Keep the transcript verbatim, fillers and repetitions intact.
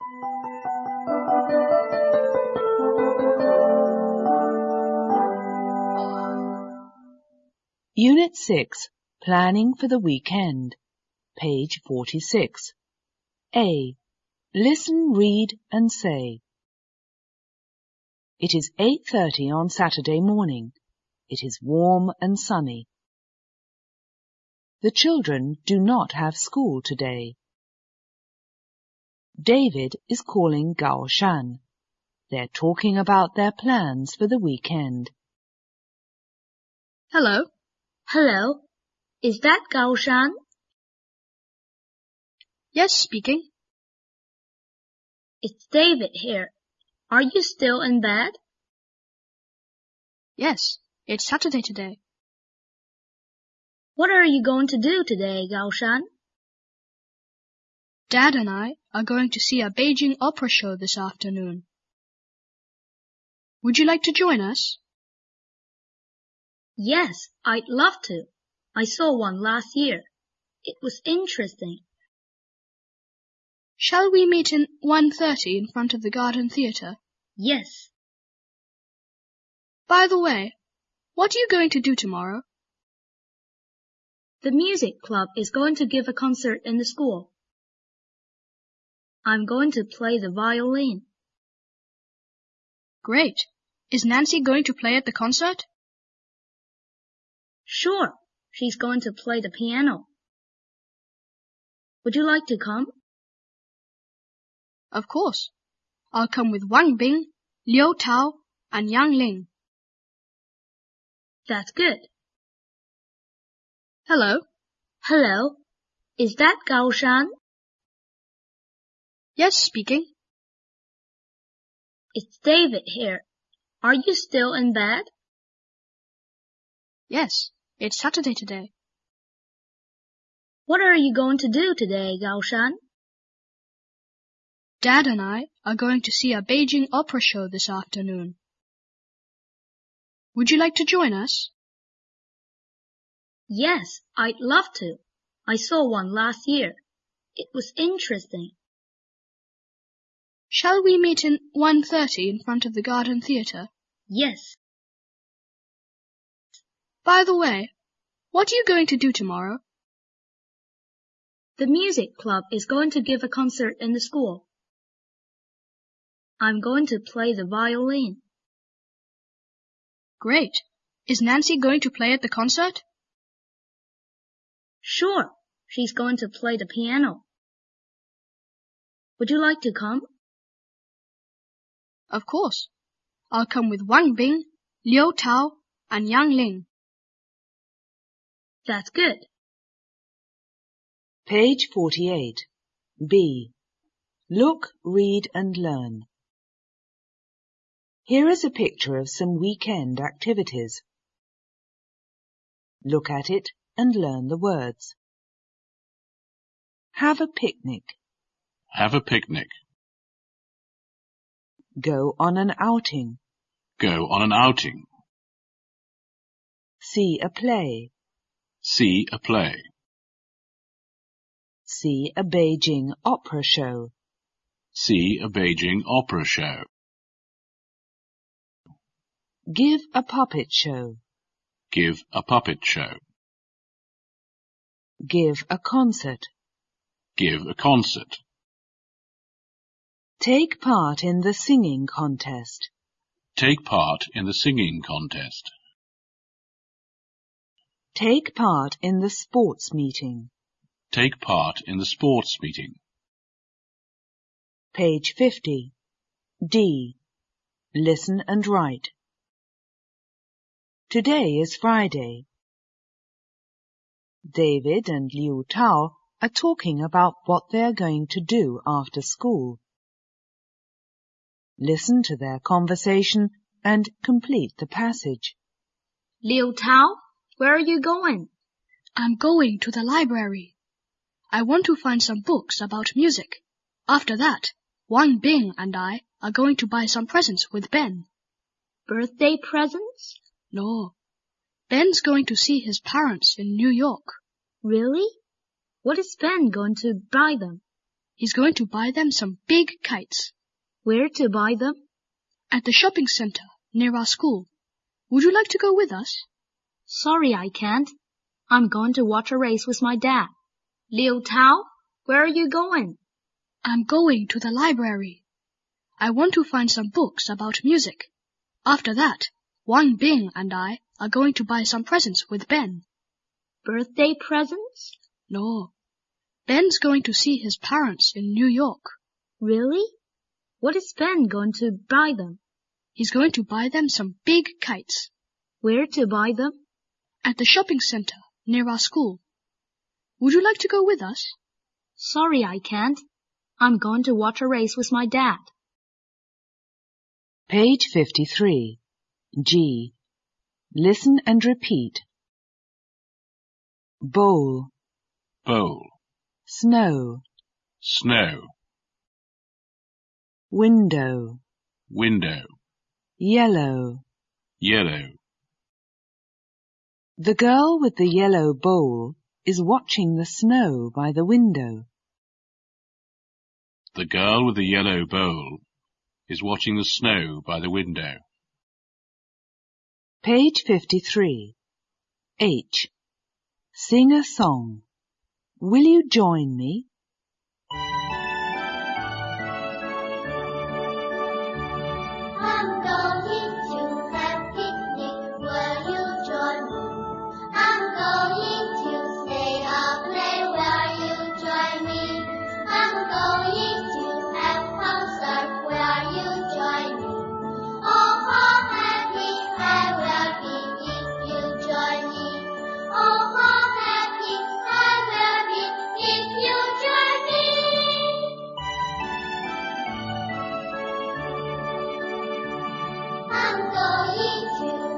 Unit six, Planning for the Weekend, page forty-six. A. Listen, read and say. It is eight thirty on Saturday morning. It is warm and sunny. The children do not have school today. David is calling Gao Shan. They're talking about their plans for the weekend. Hello. Hello. Is that Gao Shan? Yes, speaking. It's David here. Are you still in bed? Yes, it's Saturday today. What are you going to do today, Gao Shan? Dad and I are going to see a Beijing opera show this afternoon. Would you like to join us? Yes, I'd love to. I saw one last year. It was interesting. Shall we meet in one thirty in front of the Garden Theatre? Yes. By the way, what are you going to do tomorrow? The music club is going to give a concert in the school. I'm going to play the violin. Great. Is Nancy going to play at the concert? Sure. She's going to play the piano. Would you like to come? Of course. I'll come with Wang Bing, Liu Tao, and Yang Ling. That's good. Hello. Hello. Is that Gao Shan? Yes, speaking. It's David here. Are you still in bed? Yes, it's Saturday today. What are you going to do today, Gao Shan? Dad and I are going to see a Beijing opera show this afternoon. Would you like to join us? Yes, I'd love to. I saw one last year. It was interesting. Shall we meet in one thirty in front of the Garden Theatre? Yes. By the way, what are you going to do tomorrow? The music club is going to give a concert in the school. I'm going to play the violin. Great. Is Nancy going to play at the concert? Sure. She's going to play the piano. Would you like to come? Of course. I'll come with Wang Bing, Liu Tao, and Yang Ling. That's good. Page forty-eight. B. Look, read and learn. Here is a picture of some weekend activities. Look at it and learn the words. Have a picnic. Have a picnic. Go on an outing. Go on an outing. See a play. See a play. See a Beijing opera show. See a Beijing opera show. Give a puppet show. Give a puppet show. Give a concert. Give a concert. Take part in the singing contest. Take part in the singing contest. Take part in the sports meeting. Take part in the sports meeting. Page fifty. D. Listen and write. Today is Friday. David and Liu Tao are talking about what they are going to do after school. Listen to their conversation and complete the passage. Liu Tao, where are you going? I'm going to the library. I want to find some books about music. After that, Wang Bing and I are going to buy some presents with Ben. Birthday presents? No. Ben's going to see his parents in New York. Really? What is Ben going to buy them? He's going to buy them some big kites. Where to buy them? At the shopping center near our school. Would you like to go with us? Sorry, I can't. I'm going to watch a race with my dad. Liu Tao, where are you going? I'm going to the library. I want to find some books about music. After that, Wang Bing and I are going to buy some presents with Ben. Birthday presents? No. Ben's going to see his parents in New York. Really? What is Ben going to buy them? He's going to buy them some big kites. Where to buy them? At the shopping center near our school. Would you like to go with us? Sorry, I can't. I'm going to watch a race with my dad. Page fifty-three. G. Listen and repeat. Bowl. Bowl. Snow. Snow. Window. Window. Yellow. Yellow. The girl with the yellow bowl is watching the snow by the window. The girl with the yellow bowl is watching the snow by the window. Page fifty-three. H. Sing a song. Will you join me? I'm going to have picnic. Will you join me? I'm going to stay up late. Will you join me? I'm going to have concert. Will you join me? Oh, how happy I will be if you join me. Oh, how happy I will be if you join me. I'm going to